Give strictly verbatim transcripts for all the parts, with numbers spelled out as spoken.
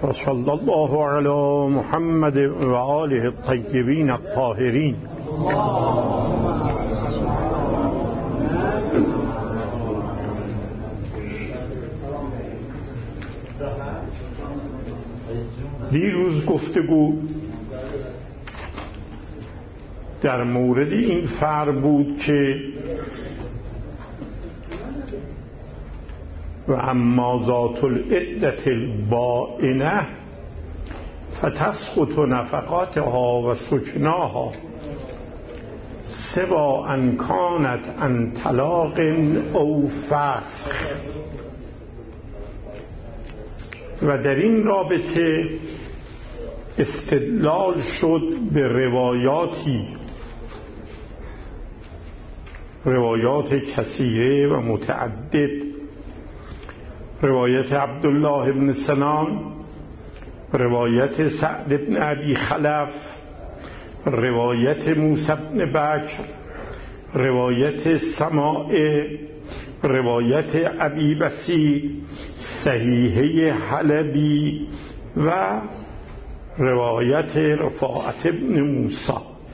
و صلی الله علی محمد و آله الطیبین الطاهرین. دیروز گفتگو در مورد این فرع بود که و اما ذات العدة البائنة فتسقط نفقاتها و سکناها سوا ان کانت عن طلاق او فسخ. و در این رابطه استدلال شد به روایاتی روایات کثیره و متعدد، روایت عبدالله بن سنان، روایت سعد بن ابی خلف، روایت موسی بن بکر، روایت سماع، روایت ابی بصیر، صحیحه حلبی و روایت رفاعت بن موسی.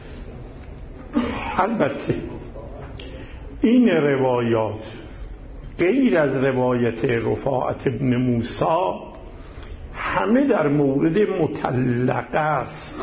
البته این روایات غیر از روایت رفاعت بن موسی همه در مورد مطلقه است،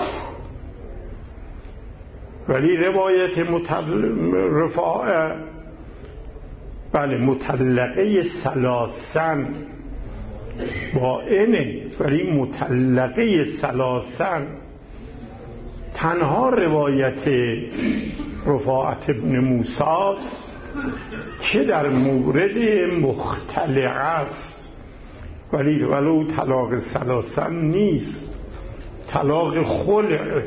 ولی روایت مطل... رفاعت بله مطلقه سلاسن با اینه، ولی مطلقه سلاسن تنها روایت رفاعت بن موسی است که در مورد مختلع است، ولی ولو طلاق سلاسن نیست، طلاق خلع.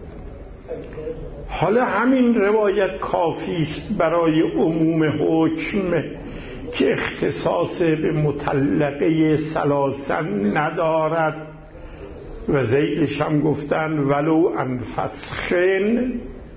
حالا همین روایت کافی است برای عموم حکم که اختصاص به مطلقه سلاسن ندارد و ذیلش هم گفتن ولو ان فسخن.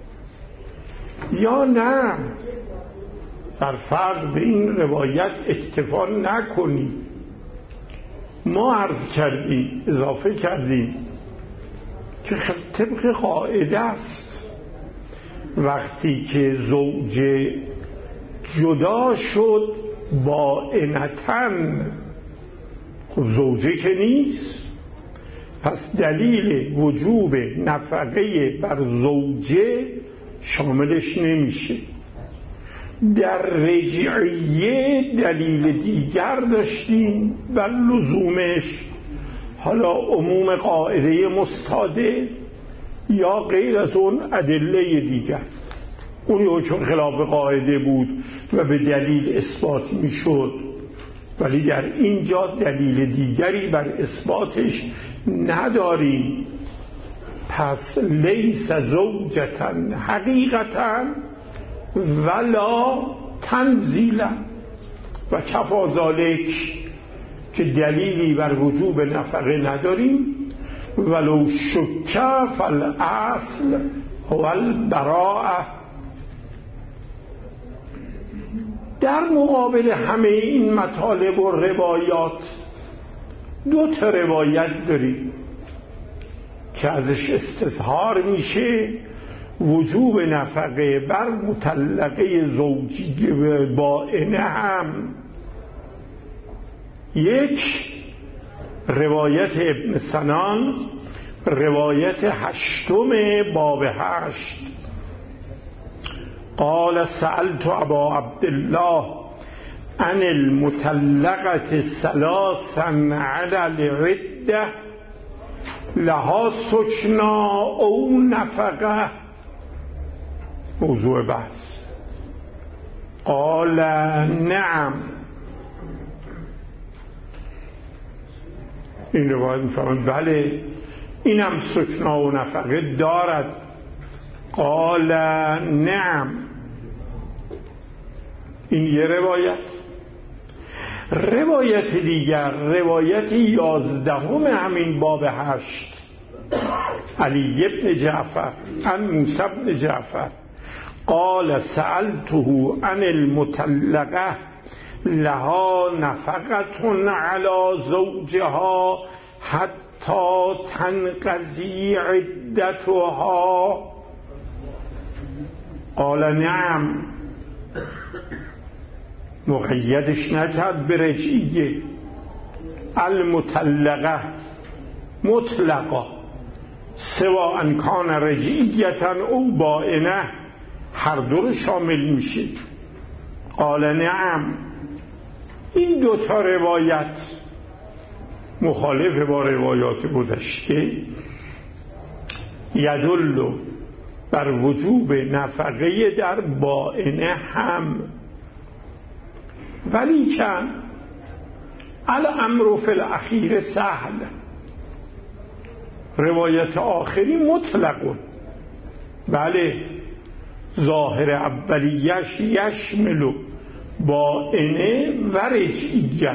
یا نه، بر فرض به این روایت اکتفا نکنیم. ما عرض کردیم، اضافه کردیم که طبق قاعده است وقتی که زوجه جدا شد بائنتن، خب زوجه که نیست، پس دلیل وجوب نفقه بر زوجه شاملش نمیشه. در رجعیه دلیل دیگر داشتیم و لزومش حالا عموم قاعده مستاده یا غیر از اون ادله دیگر، اون چون خلاف قاعده بود و به دلیل اثبات میشد، ولی در اینجا دلیل دیگری بر اثباتش نداریم. پس لیس زوجتن حقیقتا ولا تنزیلا و کفا ذالک که دلیلی بر وجوب نفقه نداریم. ولو شک فالاصل هو البراءه. در مقابل همه این مطالب و روایات دو تا روایت داریم که ازش استظهار میشه وجوب نفقه بر مطلقه زوجی بائنه هم. یک روایت ابن سنان، روایت هشتم باب هشت، قال سألت ابا عبدالله عن المطلقة ثلاثا على العدة لها سکنا او نفقه. موضوع بحث. قال نعم. این روایت میفهمد بله اینم سکنا و نفقه دارد. قال نعم. این یه روایت. روایت دیگر، روایت یازدهم همین باب هشت، علی ابن جعفر عن موسی بن جعفر قال سألته عن المطلقه لها نفقة على زوجها حتى تا تنقضی عدتها؟ قال نعم. مقیدش نکرد به رجعیه. المطلقه مطلقا سوا ان کان رجعیتا او بائنه، هر دو رو شامل میشه. قال نعم. این دوتا روایت مخالف با روایات گذشته، یدل بر وجوب نفقه در بائنه هم، ولیکن الامر فی الاخیر سهل. روایت آخری مطلق، بله ظاهر اولیش یشمل بائنه و رجعیه،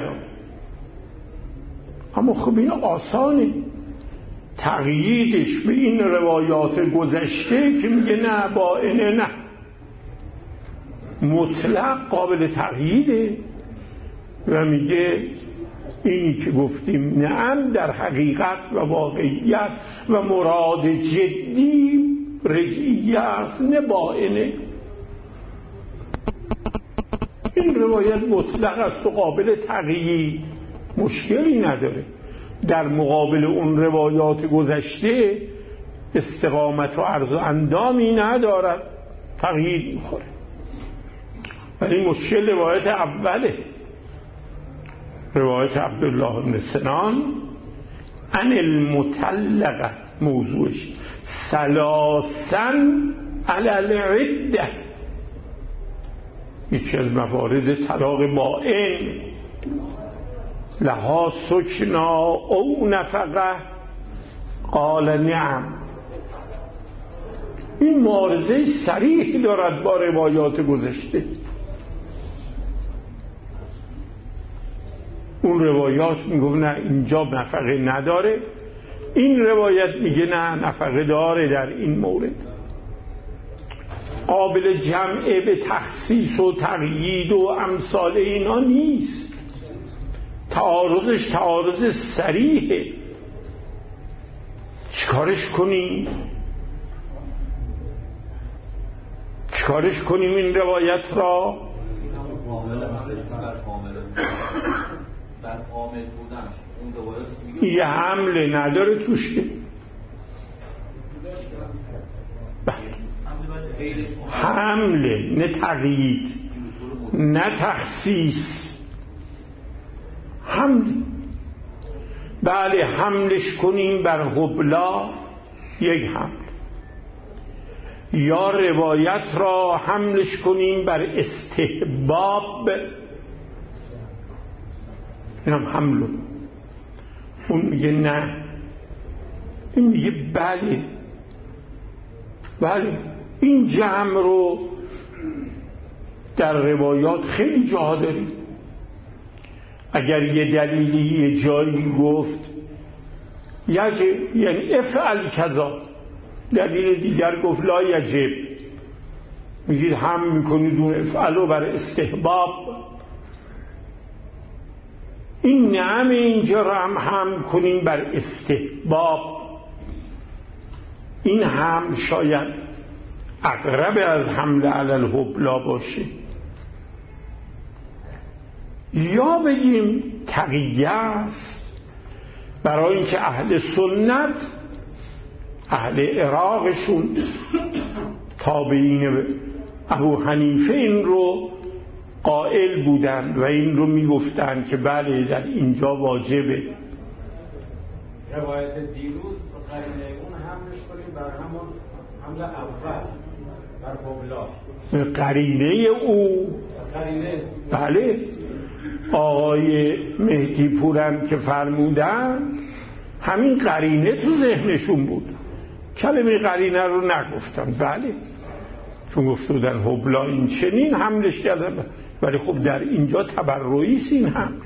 اما خب این آسانه تقییدش به این روایات گذشته که میگه نه بائنه نه، مطلق قابل تقییده و میگه اینی که گفتیم نعم در حقیقت و واقعیت و مراد جدی رجعیه است نه بائنه. این روایت مطلق است و قابل تقیید، مشکلی نداره. در مقابل اون روایات گذشته استقامت و عرض و اندامی ندارد، تقیید میخوره. ولی مشکل روایت اوله، روایت عبدالله بن سنان ان المطلقه، موضوعش ثلاثاً علی العده، یکی از موارد طلاق بائن، لها سکنا او نفقه. قال نعم. این معارضه صریح دارد با روایات گذشته. اون روایات میگفت نه اینجا نفقه نداره، این روایت میگه نه نفقه داره. در این مورد قابل جمع به تخصیص و تقیید و امثال اینا نیست، تعارضش تعارض صریحه. چیکارش کنیم؟ چیکارش کنیم این روایت را؟ یه حمله نداره توش که حمله، نه تقیید نه تخصیص، حمل. بله حملش کنیم بر حبلا یک حمل، یا روایت را حملش کنیم بر استحباب، اینم حملو. اون میگه نه، این میگه بله بله. این جمع رو در روایات خیلی جا داریم. اگر یه دلیلی یه جایی گفت یجب، یعنی افعل کذا، دلیل دیگر گفت لا یجب، میگید هم میکنید اون افعل رو بر استحباب. این نعم اینجا رو هم هم کنیم بر استحباب. این هم شاید اقرب از حمل علی الحبلا باشه، یا بگیم تقیه است، برای اینکه اهل سنت، اهل عراقشون تابعین ابو حنیفه این رو قائل بودن و این رو میگفتن که بله در اینجا واجبه. روایت دیروز قرینه اون حملش کنیم بر همون حمل اول بر حبلا، قرینه او قرینه بله آقای مهدی پورم که فرمودن همین قرینه تو ذهنشون بود، کلمه قرینه رو نگفتن. بله چون گفته بودن حبلا این چنین حملش کردن، ولی خب در اینجا تبرعی است، این حمل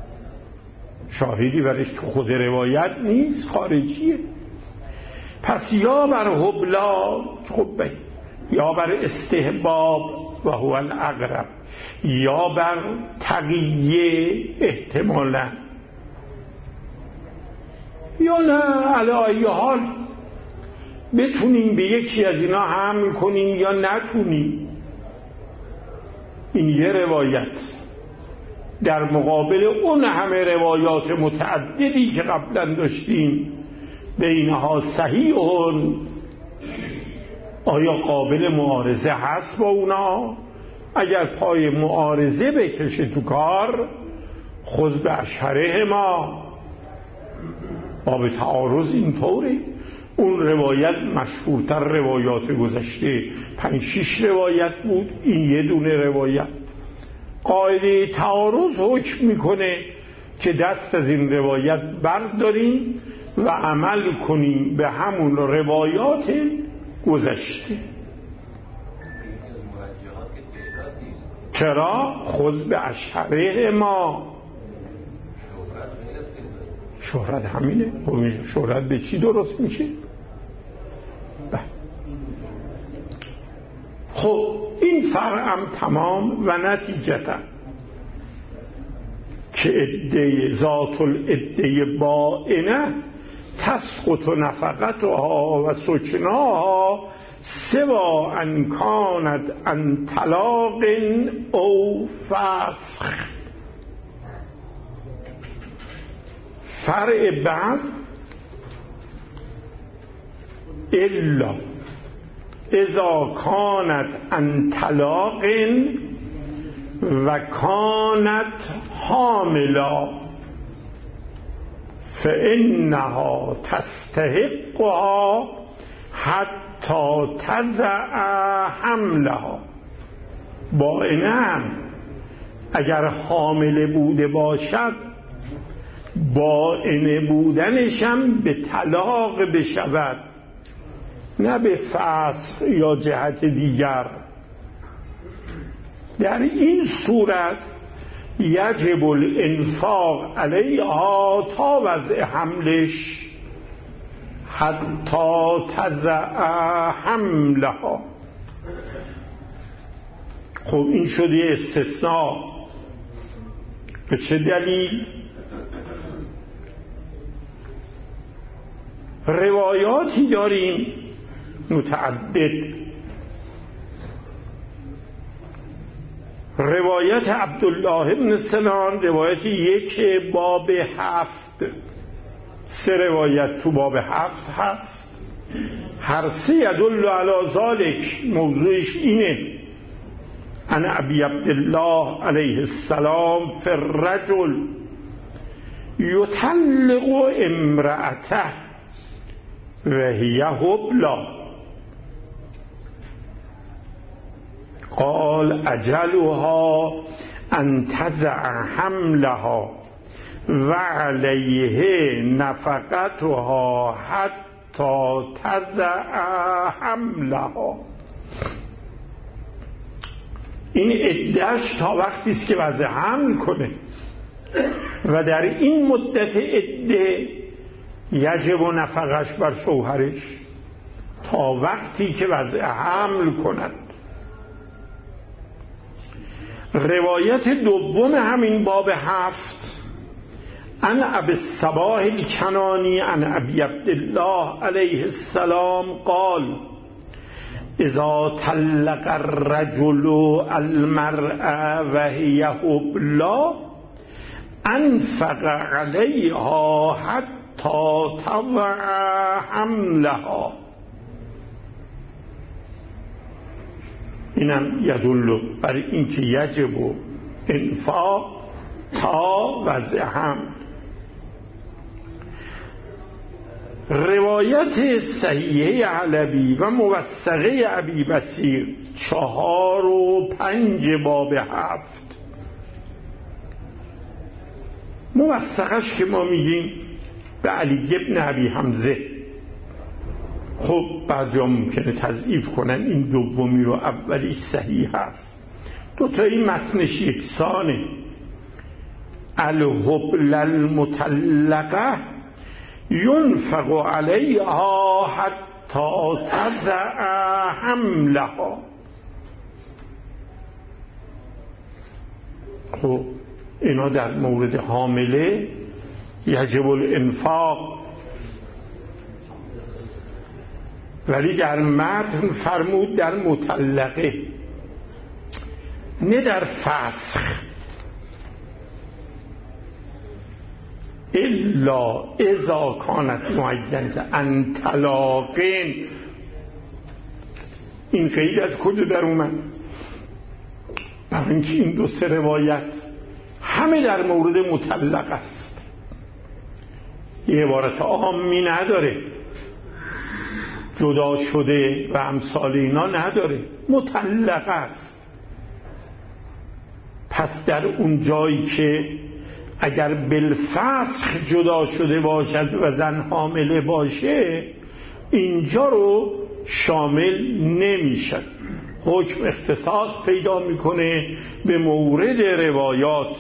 شاهدی برش تو خود روایت نیست، خارجیه. پس یا بر حبلا خب یا بر استحباب و هو الاقرب، یا بر تقیه احتمالا. یا نه علی ای حال بتونیم به یکی از اینا حمل کنیم یا نتونیم. این یه روایت در مقابل اون همه روایات متعددی که قبلا داشتیم بینها صحیحون. آیا قابل معارضه هست با اونا؟ اگر پای معارضه بکشه تو کار خود به اشهره ما باب تعارض اینطوره. اون روایت مشهورتر روایات گذشته پنج شیش روایت بود، این یه دونه روایت. قاعده تعارض حکم میکنه که دست از این روایت برداریم و عمل کنیم به همون روایات گذشته. چرا؟ خود به اشهره ما. شهرت همینه. شهرت به چی درست میشه؟ خب این فرعم تمام و نتیجتا که عده ذات العده بائنه تسقط نفقتها و سکناها سوا ان کانت عن طلاق او فسخ. فرع بعد الا اذا کانت عن طلاق و کانت حاملا فانها تستحقها حتی تضع حملها. با اینم اگر حامله بوده باشد بائنه بودنشم به طلاق بشود، نه به فسخ یا جهت دیگر. در این صورت یجب الانفاق علیها تا وضع حملش حتی تضع حملها. خب این شده استثناء. به چه دلیل؟ روایاتی داریم متعدد. روایت عبدالله بن سنان روایت یک باب هفت، سه روایت تو باب هفت هست، هر سه یدل علی ذالک. موضوعش اینه ان ابی عبدالله علیه السلام فی الرجل یطلق امرأته و هی حبلا قال اجلها ان تضع حملها و علیه نفقتها حتی تضع حملها. این عدهش تا وقتی است که وضع حمل کنه و در این مدت عده یجب و نفقش بر شوهرش تا وقتی که وضع حمل کند. روایت دوم همین باب هفت ان ابی الصباح الکنانی ان ابی عبدالله علیه السلام قال اذا طلق الرجل المرأة و هی حبلا انفق علیها حتی تضع حملها. اینم یدل بر اینکه یجب و انفاق تا وضع حمل. روایت صحیحه علوی و موثقه ابی بصیر چهار و پنج باب هفت. موثقش که ما میگیم به علی ابن ابی حمزه. خب بعضیا ممکنه تضعیف کنن این دومی رو، اولی صحیح هست. دوتایی متنش یکسانه. الحبل المطلقه ینفق علیها حتی تضع حملها. خب اینا در مورد حامله یجب الانفاق ولی در متن فرمود در مطلقه، نه در فسخ. الا اذا کانت معینه ان طلاقین. این قید از کجا در اومد؟ برای اینکه این دو سه روایت همه در مورد مطلق است، یه عبارت عامی نداره، جدا شده و امثال اینا نداره، مطلق است. پس در اون جایی که اگر بالفسخ جدا شده باشد و زن حامله باشه، اینجا رو شامل نمیشد. حکم اختصاص پیدا میکنه به مورد روایات.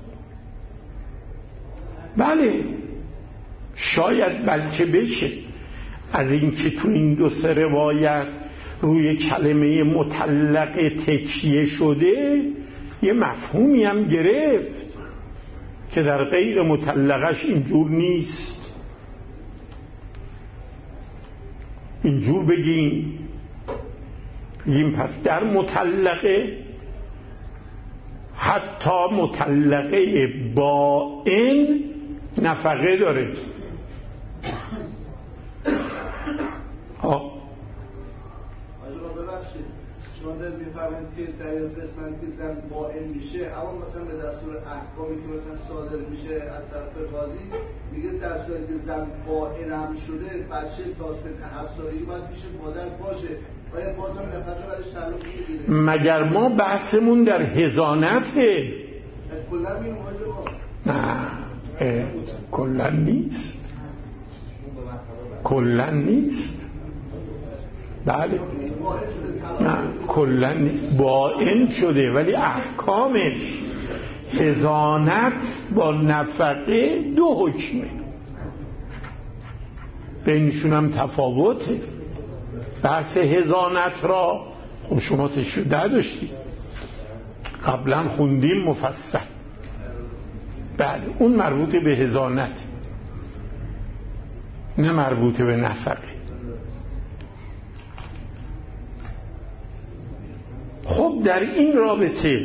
بله شاید بلکه بشه از اینکه تو این دو سه روایت روی کلمه مطلقه تکیه شده، یه مفهومی هم گرفت که در غیر مطلقش اینجور نیست. اینجور بگیم بگیم پس در مطلقه، حتی مطلقه بائن نفقه داره. ها شما دارید میفرمایید که در این قسمتی که زن بائن میشه، اما مثلا به دستور احکامی که مثلا صادر میشه از طرف قاضی میگه در صورتی که زن بائن هم شده، بچه تا سن هفت سالگی باید پیش مادر باشه، آیا باز هم نفقه برش تعلق میگیره؟ مگر ما بحثمون در حضانته؟ کلا میگم حاجه نه کلا نیست، کلا نیست. بله نه کلا نیست، بائن شده ولی احکامش حضانت با نفقه دو حکمه، بینشون هم تفاوته. بحث حضانت را خب شما تشریح نداشتید، قبلا خوندیم مفصل. بله اون مربوط به حضانت، نه مربوط به نفقه. خب در این رابطه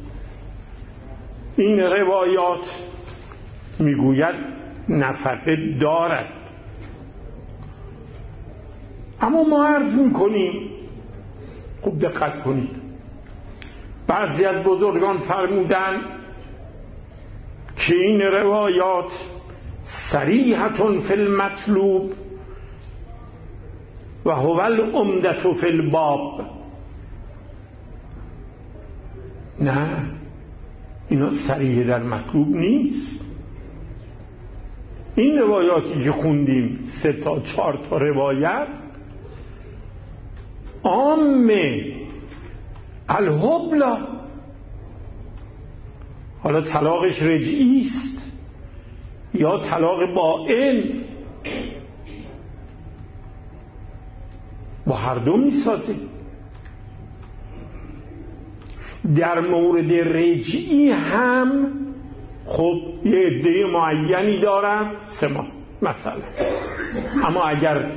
این روایات میگوید نفقه دارد، اما ما عرض میکنیم، خوب دقت کنید، بعضی از بزرگان فرمودن که این روایات صریحة فی المطلوب و هو العمدة فی الباب. نه اینا صریح در مطلوب نیست. این روایاتی که خوندیم سه تا چهار تا روایت عامه الحبلا، حالا طلاقش رجعی است یا طلاق بائن، با هر دو میسازه. در مورد رجعی هم خب یه عده معینی دارن، سه ماه مثلا، اما اگر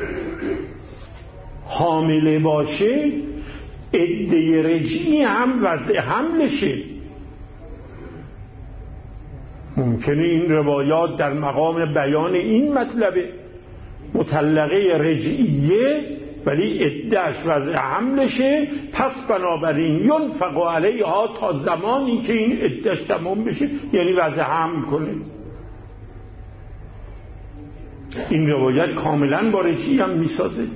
حامله باشه عده رجعی هم وضع حملشه. ممکنه این روایات در مقام بیان این مطلبه، مطلقه رجعیه ولی عده‌اش وضع حملشه، پس بنابراین ینفق علیها تا زمانی که این عده‌اش تمام بشه، یعنی وضع حمل کنه. این روایت کاملا با رجعی هم میسازه.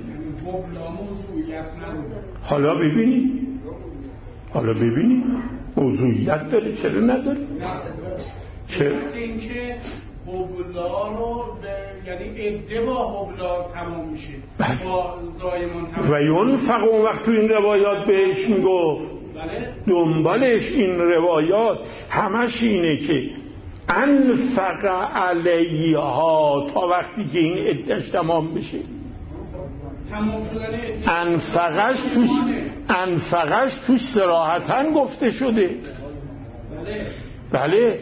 حالا ببینید حالا ببینید موضوعیت داره، چرا نداره؟ چرا؟ اینکه حبلا رو یعنی عده با حبلا تمام میشه، با زایمان تمام. و ینفق اون وقت تو این روایات بهش میگفت، دنبالش این روایات همش اینه که انفق علیها تا وقتی که این عده‌اش تمام بشه. تمام شدن انفقش توش انفقش توش صراحتاً گفته شده. بله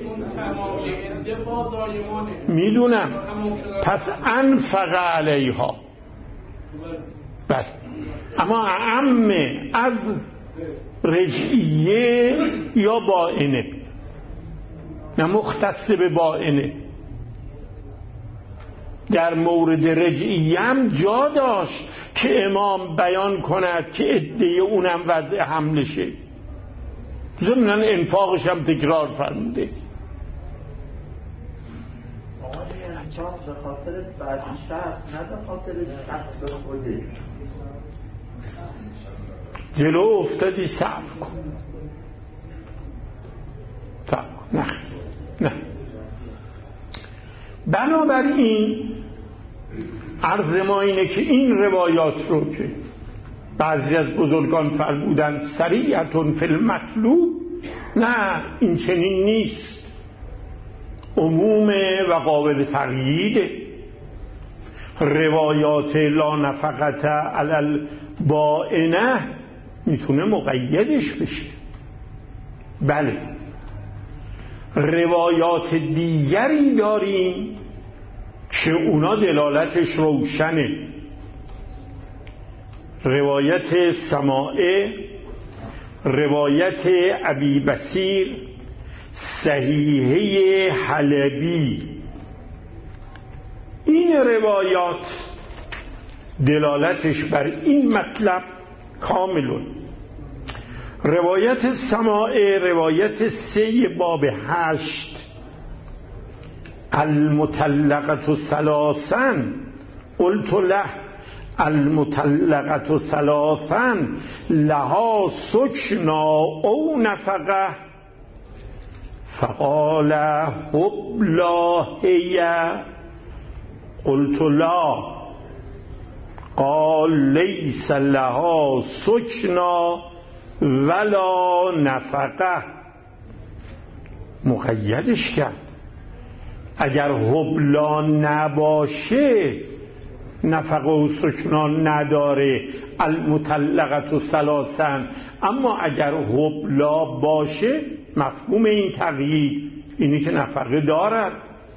میدونم. پس انفق علیها بله، اما اعم از رجعیه یا باینه، نه مختص به باینه. در مورد رجعیه هم جا داشت که امام بیان کند که عده اونم وضع حملشه، ضمناً انفاقش هم تکرار فرموده. انفاق به خاطر بعد شخص، نه به خاطر شخص خوده. جلو افتادی صبر کن، صبر کن، نه نه. بنابراین عرض ما اینه که این روایات رو که بعضی از بزرگان فرمودن سریعتون فی المطلوب، نه این چنین نیست، عمومه و قابل تقییده. روایات لا نفقت علی البائنه میتونه مقیدش بشه. بله، روایات دیگری داریم که اونا دلالتش روشنه. روایت سماعه، روایت ابی بصیر، صحیحه حلبی، این روایات دلالتش بر این مطلب کاملون. روایت سماعه روایت سه باب هشت، المطلقة ثلاثا قلت له المطلقة ثلاثا لها سکنا او نفقه فقال حبلا هي قلت لا قال ليس لها سکنا ولا نفقه. مقیدش کرد، اگر حبلا نباشه نفقه و سکنا نداره المطلقة ثلاثا، اما اگر حبلا باشه مفهوم این تقیید اینی که نفقه دارد.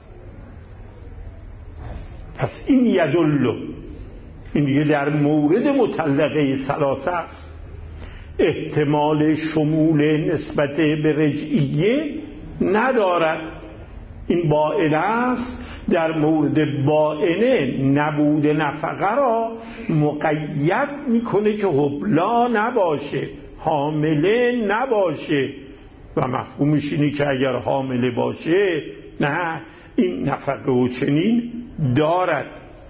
پس این یدل، این دیگه در مورد مطلقه ثلاثه است، احتمال شمول نسبت به رجعیه ندارد. این باینه است، در مورد باینه نبود نفقه را مقید میکنه که حبلا نباشه، حامله نباشه، و مفهومش اینه که اگر حامله باشه نه این نفقه و چنین دارد.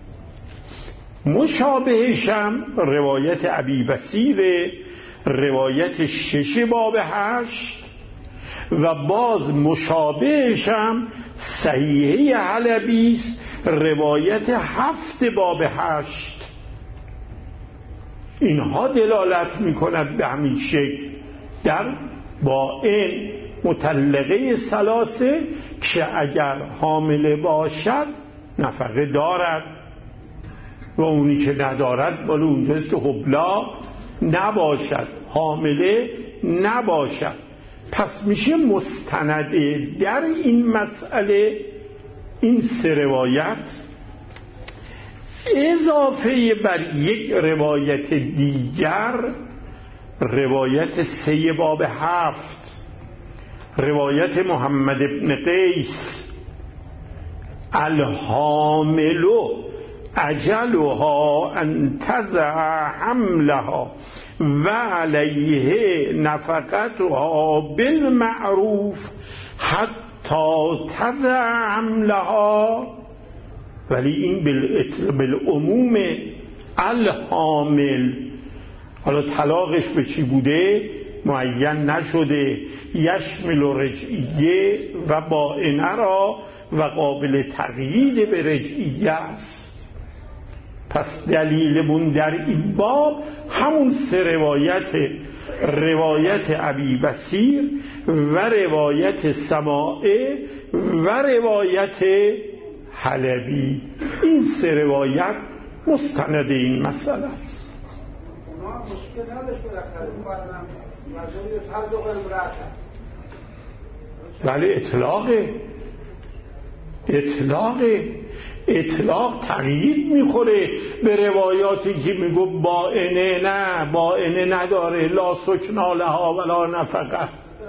مشابهش هم روایت ابی بصیر روایت شش باب هشت، و باز مشابهش هم صحیحه حلبی است روایت هفت باب هشت. اینها دلالت میکند به همین شکل در باین مطلقه ثلاثه که اگر حامله باشد نفقه دارد، و اونی که ندارد بالا اونجاست که حبلا نباشد، حامله نباشد. پس میشه مستنده در این مسئله این سه روایت اضافه بر یک روایت دیگر، روایت سه باب هفت، روایت محمد بن قیس، الحامل اجلها ان تضع حملها و علیه نفقتها بالمعروف حتی تضع حملها. ولی این بالعموم الحامل، حالا طلاقش به چی بوده معین نشده، یشمل رجعیه و باینه را و قابل تقیید به رجعیه است. پس دلیلمون در این باب همون سه روایت، روایت ابی بصیر و روایت سماعه و روایت حلبی، این سه روایت مستند این مسئله است. اونا مشکل نداشت بالاخره می‌فرمایند مجبور تلق المرأة. بله اطلاقه، اطلاق اطلاق تغییر میخوره به روایاتی که میگو بائنه، نه بائنه نداره، لا سکنا لها ولا نفقه.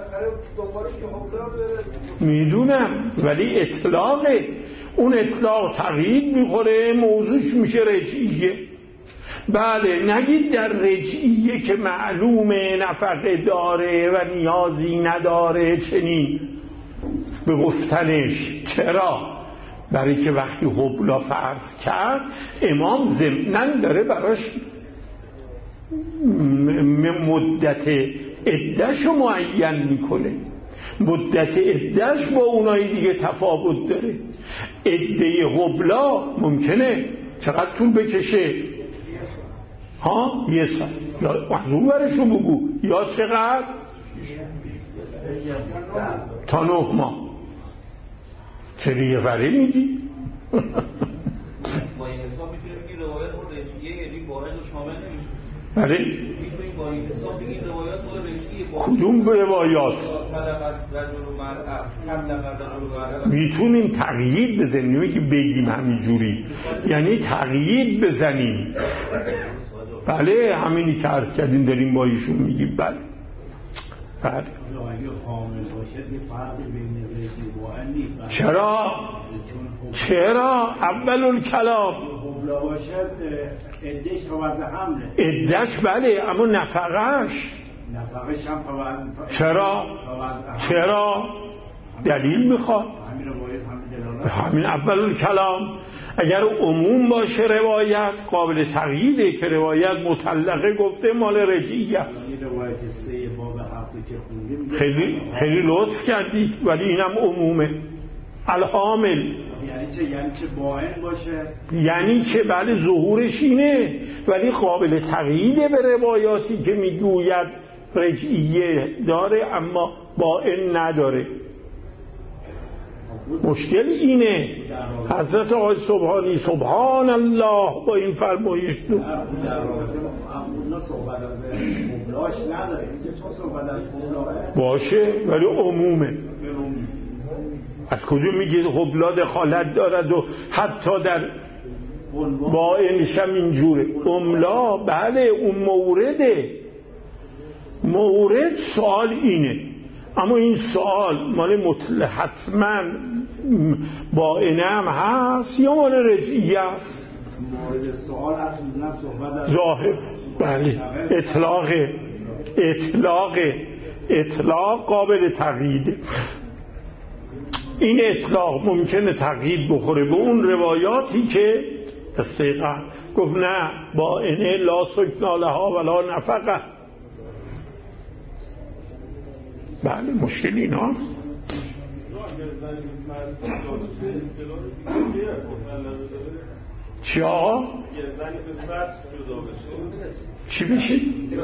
میدونم ولی اطلاقه، اون اطلاق تغییر میخوره، موضوعش میشه رجعیه. بله نگید در رجعیه که معلومه نفقه داره و نیازی نداره چنین به گفتنش. چرا؟ برای که وقتی حبلا فرض کرد امام ضمناً داره براش مدت عده‌شو معین میکنه. مدت عده‌اش با اونای دیگه تفاوت داره. عده حبلا ممکنه چقدر طول بکشه؟ ها یه سال. یا اون برشو بگو یا چقدر؟ تا نه ماه. چرا یه وره میگی؟ با این حساب میتونیم بگیم روایت رو رجعیه یعنی باید رو شامل نمیشه. بله میتونیم با این حساب بگیم روایت رو رجعیه. کدوم روایات؟ میتونیم تقیید بزنیم، نمیگه بگیم همینجوری، یعنی تقیید بزنیم. بله همینی که عرض کردیم داریم با ایشون میگیم. بله بله چرا؟ چرا؟ اول الکلام ادهش فوض حمله ادهش بله، اما نفقهش نفقهش هم فوض. چرا؟ چرا؟ دلیل میخواد. همین اول الکلام. اگر عموم باشه روایت قابل تغییره که روایت مطلقه گفته مال رجعیه است. خیلی خیلی لطف کردی ولی اینم عمومه. الحامل یعنی چه؟ یعنی چه باین باشه؟ یعنی چه؟ بله ظهورش اینه ولی قابل تغییره به روایاتی که میگوید رجعیه داره اما باین نداره. مشکل اینه. حضرت آقای سبحانی سبحان الله با این فرمایش دو باشه ولی عمومه. از کجا میگید حبلا دخالت دارد و حتی در باینش هم اینجوره؟ املا بله اون مورده. مورد سوال اینه، اما این سوال مال مطلق حتما باینه هم هست یا مال رجعیه است؟ مورد سوال اصلا صحبت ظاهر. بله اطلاق اطلاق اطلاق قابل تغییره. این اطلاق ممکنه تغییر بخوره به اون روایاتی که دستیقا گفت نه باینه لا سکنا لها ولا نفقه. بله مشکل این هاست. چی آقا؟ چی بشید؟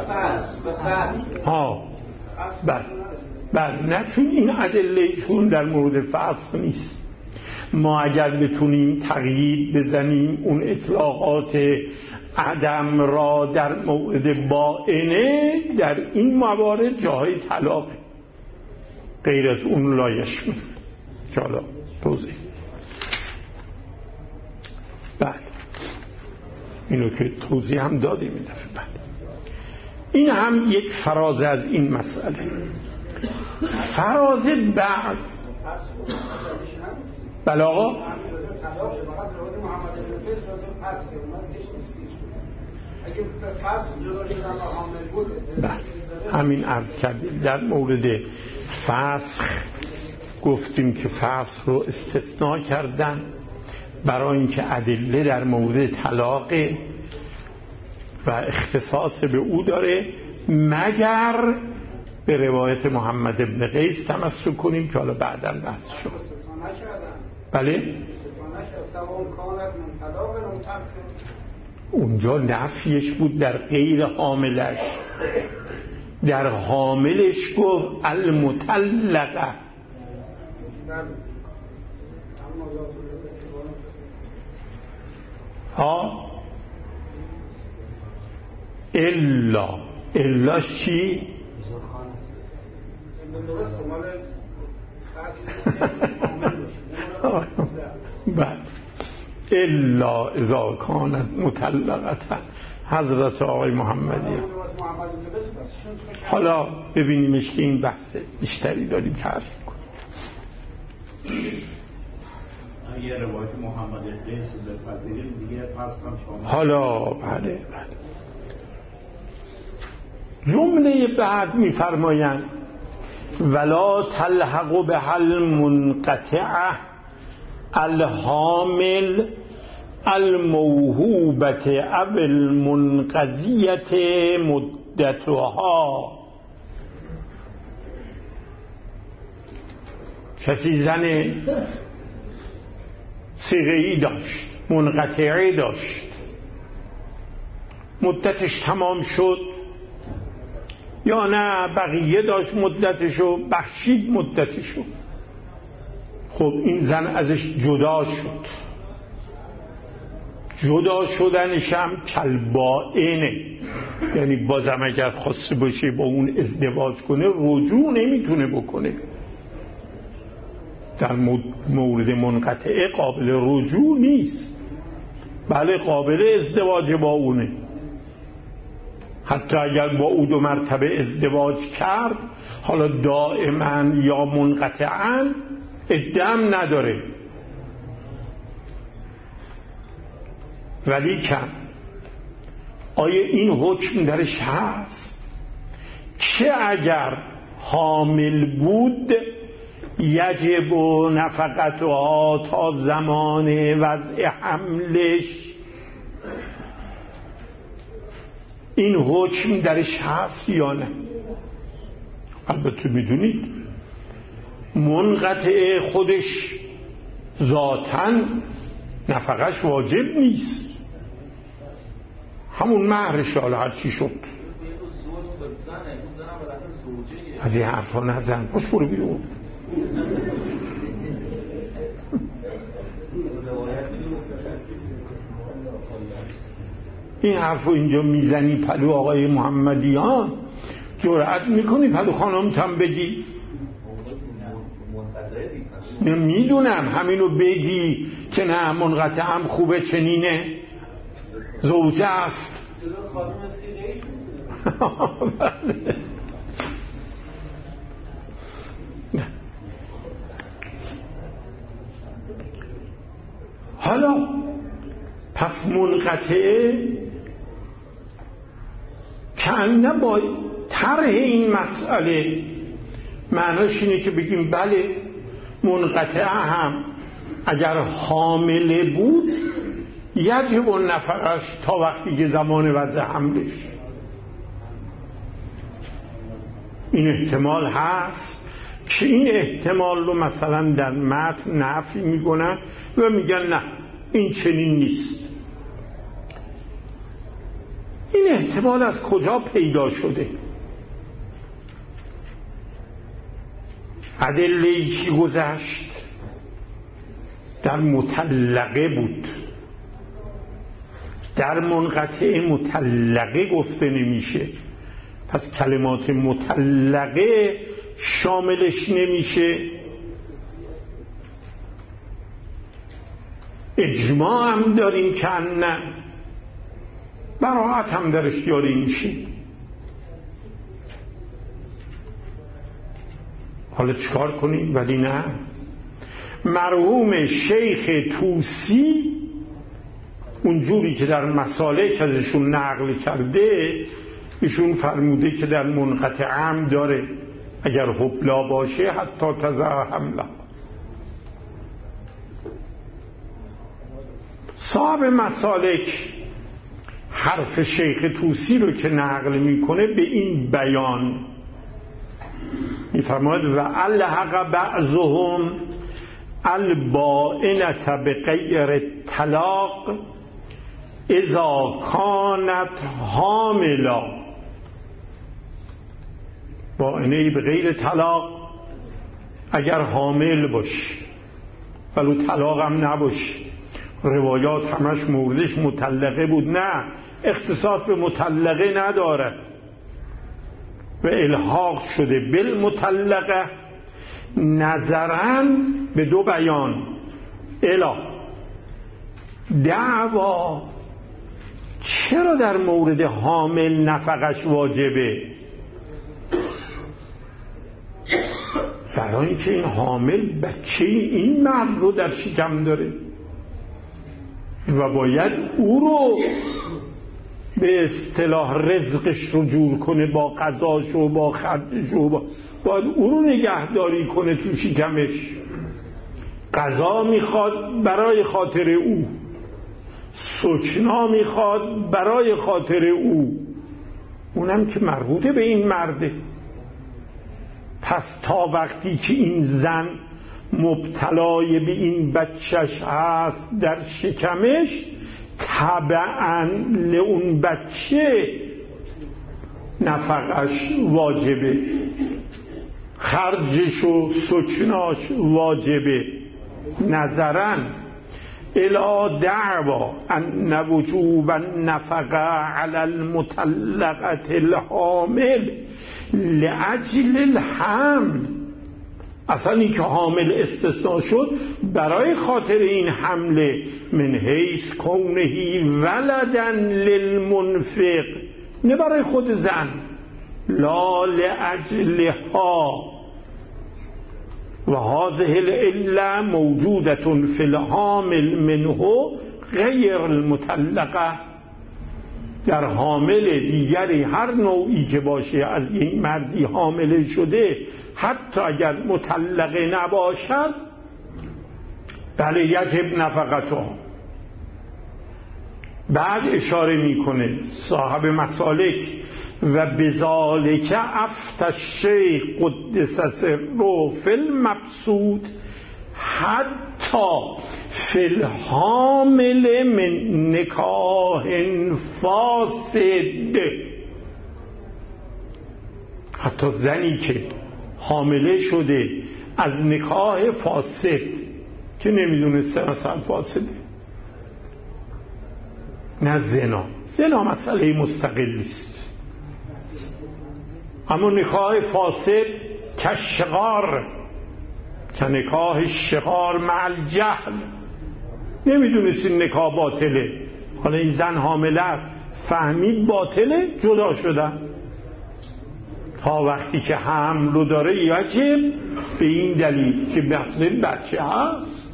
ها بله بله نه چون این ادله چون در مورد فصل نیست. ما اگر بتونیم تقیید بزنیم اون اطلاقات عدم را در مورد باینه در این موارد جاهای طلاق غیر از اون لایش می که حالا توضیح. بله اینو که توضیح هم دادیم این دفعه. بله این هم یک فراز از این مسئله. فراز بعد بله آقا بله همین عرض کردیم در مورد فسخ گفتیم که فسخ رو استثناء کردن برای اینکه ادله در مورد طلاق و اختصاص به او داره مگر به روایت محمد بن قیس تمسک کنیم که حالا بعداً بحث شد. بله اونجا نفیش بود در غیر حاملش. در حاملش گفت المطلقه. ها الا الاش چی؟ بله الا اذا کانت مطلقه حضرت آقای محمدی. حالا ببینیمش که این بحث بیشتری داریم که هست میکنیم. یه روایت محمد قیس بپذیریم دیگه پس هم شما. حالا بله بله جمله بعد میفرمایند ولا تلحق به حل منقطعه الحامل الموهوبت او المنقضیت مدتها. کسی زن صیغه‌ای داشت، منقطعه داشت، مدتش تمام شد یا نه بقیه داشت مدتشو بخشید مدتشو. خب این زن ازش جدا شد، جدا شدنش هم کلبائنه، یعنی بازم اگر خواسته باشه با اون ازدواج کنه رجوع نمیتونه بکنه. در مورد منقطعه قابل رجوع نیست، بله قابل ازدواج با اونه. حتی اگر با او دو مرتبه ازدواج کرد حالا دائما یا منقطعا ادام نداره. ولی کن آیا این حکم درش هست که اگر حامل بود یجب و نفقتها تا زمان وضع حملش، این حکم درش هست یا نه؟ البته میدونید منقطعه خودش ذاتاً نفقش واجب نیست، همون مهرش حالا هر چی شد. از این حرفا نزن، باش برو بیرون. این حرفو اینجا میزنی پلو آقای محمدیان، جرأت میکنی پلو خانم تم بگی؟ میدونم همینو بگی که نه منقطع هم خوبه، چنینه زوجه است. حالا پس منقطعه کنه با طرح این مسئله معناش اینه که بگیم بله منقطعه هم اگر حامله بود یجب و نفقش تا وقتی که زمان وضع حملش. این احتمال هست که این احتمال رو مثلا در متن نفی میکنن و میگن نه این چنین نیست. این احتمال از کجا پیدا شده؟ ادله‌ای که گذشت در مطلقه بود، در منقطعه مطلقه گفته نمیشه، پس کلمات مطلقه شاملش نمیشه. اجماع هم داریم که نه، براحت هم درش یاری میشه. حالا چکار کنیم؟ ولی نه، مرحوم شیخ طوسی اونجوری که در مسالک ازشون نقل کرده ایشون فرموده که در منقطع هم داره، اگر حبلا باشه حتی تضع حمله. صاحب مسالک حرف شیخ طوسی رو که نقل میکنه به این بیان میفرماید و الحق بعضهم البائنة بغیر طلاق اذا کانت حاملا. بائنه به غیر طلاق اگر حامل باشه ولو طلاق هم نباشه. روایات همش موردش مطلقه بود، نه اختصاص به مطلقه نداره و الحاق شده بالمطلقه نظرا به دو بیان. الا دعوا چرا در مورد حامل نفقش واجبه؟ برای اینکه این حامل بچه این مرد رو در شکم داره و باید او رو به اصطلاح رزقش رو جور کنه، با غذاش و با خرجش و با باید او رو نگهداری کنه تو شکمش. غذا میخواد برای خاطر او، سکنا میخواد برای خاطر او، اونم که مربوطه به این مرده. پس تا وقتی که این زن مبتلای به این بچهش هست در شکمش، طبعاً لون بچه نفقش واجبه، خرجش و سکناش واجبه. نظراً الا دعوا ان وجوب النفقه علی المطلقه الحامل لاجل الحمل، اصلا این که حامل استثناء شد برای خاطر این حمله، من حیث کونهی ولدن للمنفق، نه برای خود زن، لا لاجلها. و هذه العله موجودة فی الحامل منه غیر المطلقه، در حامل دیگری هر نوعی که باشه از این مردی حامل شده، حتی اگر مطلقه نباشد، بله یجب نفقته. بعد اشاره میکنه صاحب مسالک و بذالک افتى الشیخ قدس سره فی المبسوط حتی فی الحامل من نکاح فاسد، حتی زنی که حامله شده از نکاح فاسد که نمیدونسته اصلا فاسده، نه زنا، زنا مسئله مستقلی است، اما نکاح فاسد کشغار، که نکاح شغار مع الجهل، نمیدونست این نکاح باطله، حالا این زن حامله است فهمید باطله، جدا شدن. تا وقتی که حمل رو داره یجب، به این دلیل که بچه هست،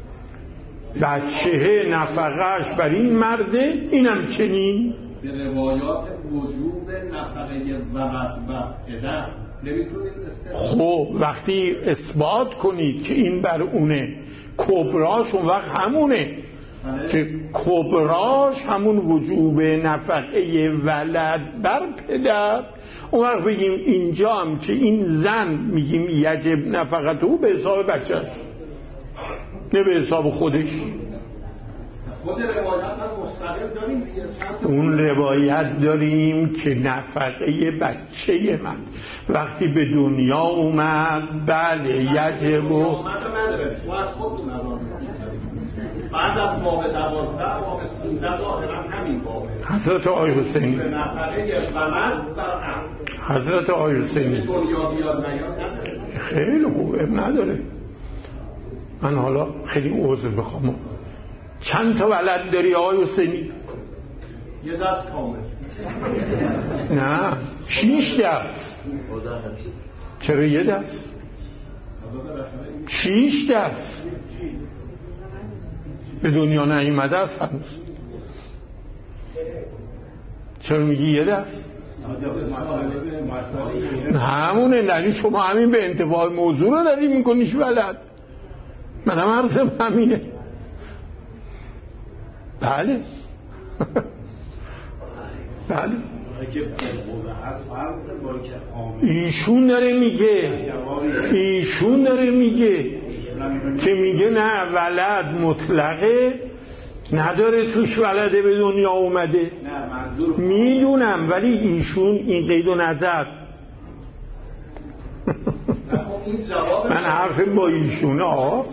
بچه نفقهش بر این مرده، اینم چنین. به روایات وجوب نفقه ولد و پدر نمیتونید خب وقتی اثبات کنید که این بر اونه، کبراش اون وقت همونه که کبراش همون وجوب نفقه ولد بر پدر، اون وقت بگیم اینجا هم که این زن میگیم یجب نفقت او به حساب بچهش، نه به حساب خودش. خود روایت هم مستقل داریم، اون روایت داریم که نفقه بچه من وقتی به دنیا اومد، بله یجب و بعد از ماه دوازده ماه سیزده ظاهرا همین بابه. حضرت آقای حسینی حضرت آقای حسینی خیلی خوبه، نداره. من حالا خیلی عذر بخوام، چند تا ولد داری آقای حسینی؟ یه دست کامل. نه شیش دست. چرا یه دست؟ شیش دست به دنیا نیامده است هنوز. چرا میگی یه دست؟ همونه، یعنی شما همین به انتفاع موضوع رو داری میکنیش ولد. من هم عرضم همینه. بله بله ایشون داره میگه ایشون داره میگه که میگه نه ولد مطلقه نداره توش ولده به دنیا اومده. میدونم ولی ایشون این قید و نظر من حرفم با ایشونه ها.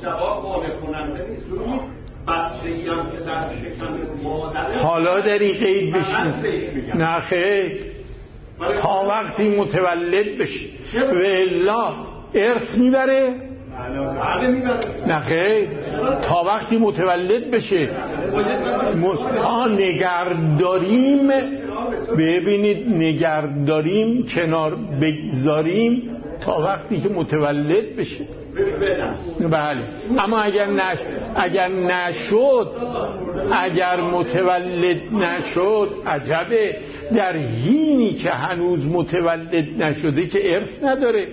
حالا در این قید بشین، نه خیر، تا وقتی متولد بشه و الا ارث میبره نه خیر، تا وقتی متولد بشه. آه نگرداریم، ببینید نگرداریم کنار بگذاریم تا وقتی که متولد بشه. بله، اما اگر نش... اگر نشد اگر متولد نشد عجبه، در حینی که هنوز متولد نشده که ارث نداره.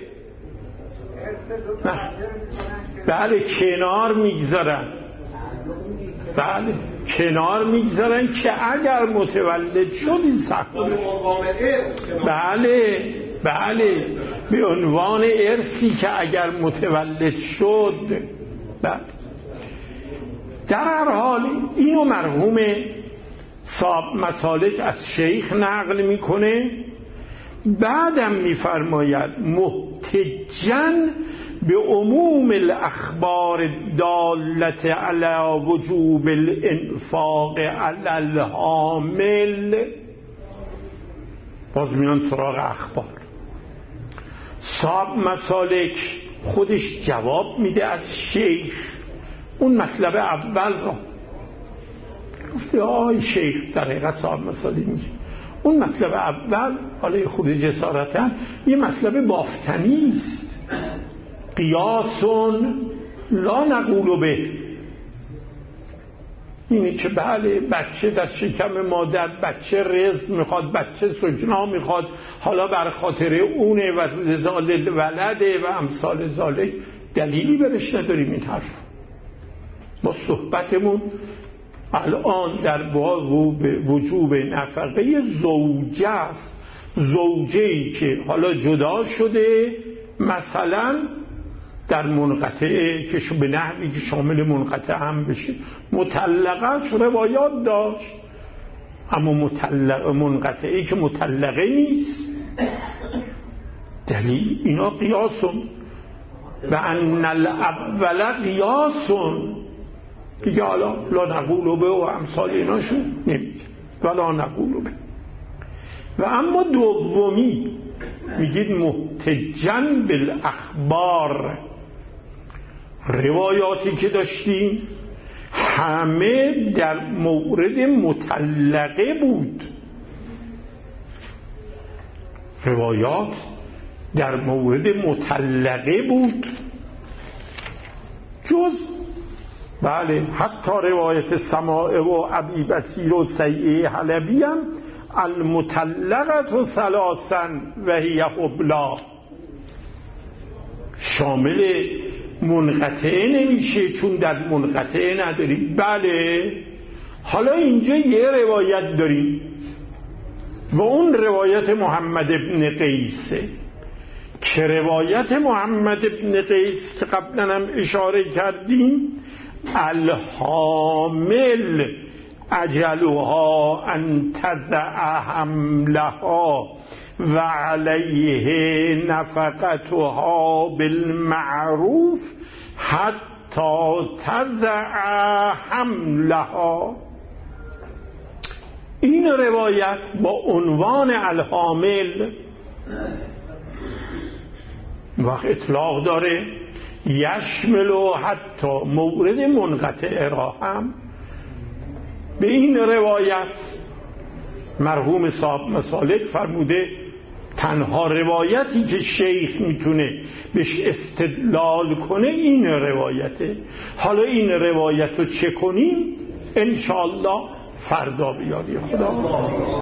بله کنار میگذارن، بله کنار میگذارن که اگر متولد شد این سخت. بله بله به عنوان ارثی که اگر متولد شد. بله در هر حال اینو مرحوم صاحب مسالک از شیخ نقل میکنه. بعدم میفرماید محتجن به عموم الاخبار دالت علی وجوب الانفاق علی الحامل. باز میان سراغ اخبار. صاحب مسالک خودش جواب میده از شیخ اون مطلب اول را. گفته آی شیخ، در حقیقت صاحب مسالک میگه اون مطلب اول، حالا خود جسارتا، یه مطلب بافتنی است. قیاسون لا نقول به، اینه که بله بچه در شکم مادر، بچه رزق میخواد، بچه سجنا میخواد، حالا بر خاطر اونه و لذال ولده و امثال ذالک، دلیلی برش نداریم این حرف. ما صحبتمون الان در باب وجوب نفقه زوجه است. زوجه‌ای که حالا جدا شده، مثلا در منقطعه که به نحوی که شامل منقطع هم بشه. مطلقهش روایات داشت، اما مطلق منقطعه که مطلقه نیست. دلیل اینا قیاسون و ان الاول قیاسون دیگه، حالا لا نقول به و امثال ایناشون نمیگه ولا نقول به. و اما دومی میگید محتجن بالاخبار، روایاتی که داشتیم همه در مورد مطلقه بود. روایات در مورد مطلقه بود، جز بله حتی روایت سماع و ابی بصیر و سیعه حلبی هم المطلقه ثلاثا و هی حبلا، شامل منقطعه نمیشه چون در منقطعه نداریم. بله حالا اینجا یه روایت داریم و اون روایت محمد ابن قیسه، که روایت محمد ابن قیس که قبلا هم اشاره کردیم، الحامل اجلها ان تضع حملها و علیه نفقتها بالمعروف حتی تضع حملها. این روایت با عنوان الحامل وقت اطلاق داره، یشمل و حتی مورد منقطع را هم. به این روایت مرحوم صاحب مسالک فرموده تنها روایتی که شیخ میتونه بهش استدلال کنه این روایته. حالا این روایت رو چه کنیم؟ انشاءالله فردا به یاری خدا.